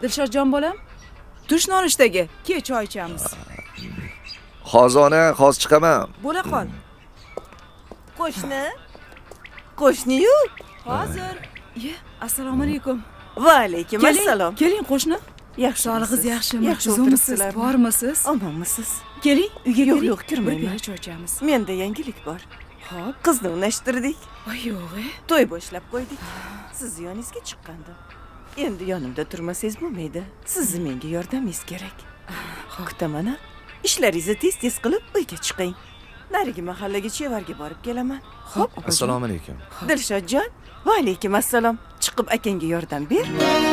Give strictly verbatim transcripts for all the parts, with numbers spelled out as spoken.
Dilshodjon bolam, tush nonushtaga, ke choy ichamiz. Xozona, hozir chiqaman. Bo'la qol. Qo'shni? Qo'shni-yu? Hozir. Ye, assalomu alaykum. Va alaykum assalom. Keling qo'shni. Yaxshi, sog'lig'ingiz yaxshimi? Yaxshi o'tiribsiz. Bormisiz? Omonmisiz? Keling, uyga yo'q, keling. Yo'q, kirmayman. Choy ichamiz. Menda yangilik bor. Xo'p, qizni unashtirdik. Voy yo'q-e. To'y boshlab qo'ydik. Siz yoningizga chiqqandim. Endi yonimda turmasangiz bo'lmaydi. Sizni menga yordamingiz kerak. Kutaman. Ishlaringizni tez-tez qilib uyga chiqing. Narigi mahallaga chevarga borib kelaman. Xo'p, Assalomu alaykum. Dilshodjon, va alaykum assalom. Chiqib akangga yordam ber.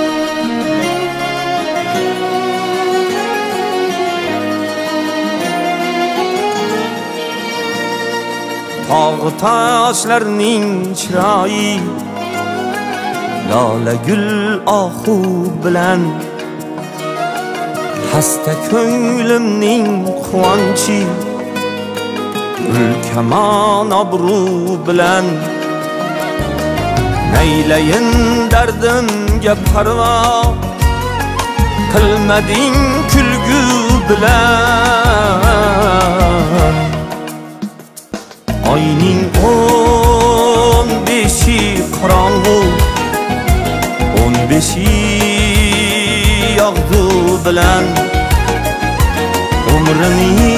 Tog' toshlarning chiroyi lola gul ohu bilan hasta ko'nglimning quvonchi ulkamon obro' bilan naylayin dardimga parvo qilmading kulgu bilan oyning o'n beshi qorong'u o'n beshi yog'du bilan umrini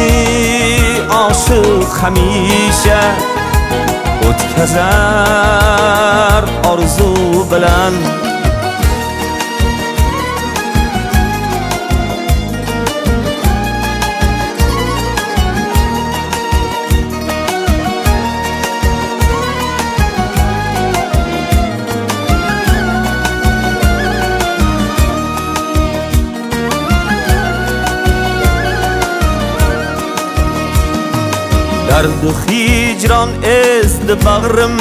oshiq hamisha o'tkazar orzu bilan dardu hicran ezdi bag'rim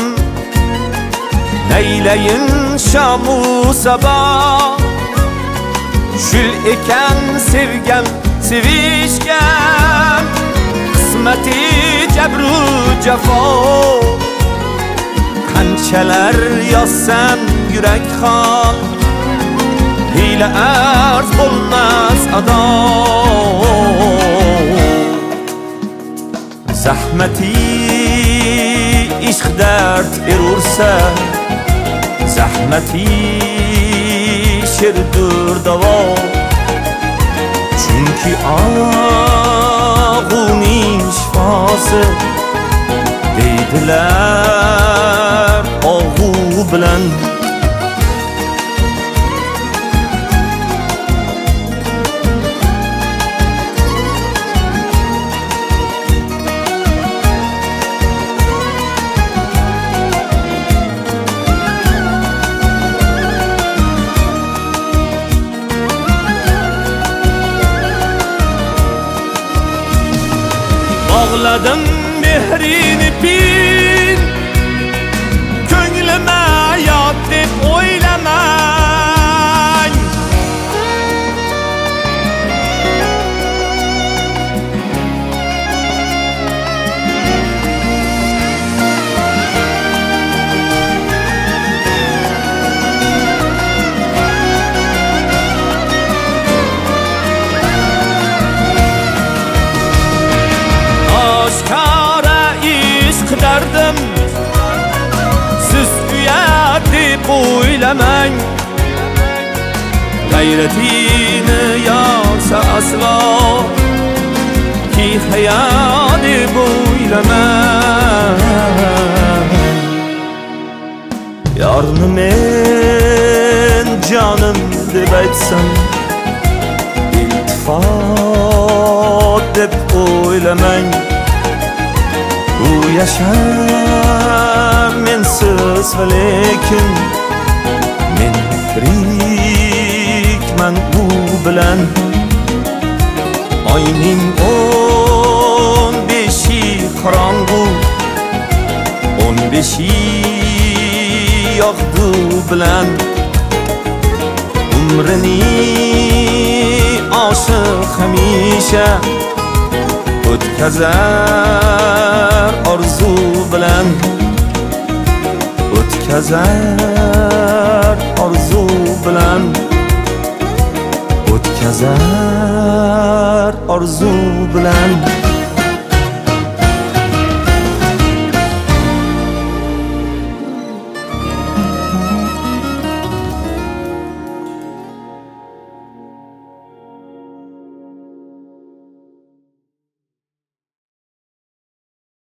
naylayin shamu sabah shul ekan sevgan sevishgan qismati jabru jafo qanchalar yozsam yurak xon hiyla arz bo'lmas ado zahmati ishq dard erursa zahmati sherdur davo chunki og'uning shifosi deydilar og'u bilan Ağladım mehrini pin Könlüme yat deb oylamay Derdim siz uyat deb o'ylamang g'ayratini yorsa aslo ki hayot deb o'ylamang yorni men jonim deb aytsam iltifot deb o'ylamang u yashar mensiz va lekin men tirikman u bilan oyning o'n beshi qorong'u o'n beshi yog'du bilan umrini oshiq hamisha o'tkazar orzu bilan o'tkazar orzu bilan o'tkazar orzu bilan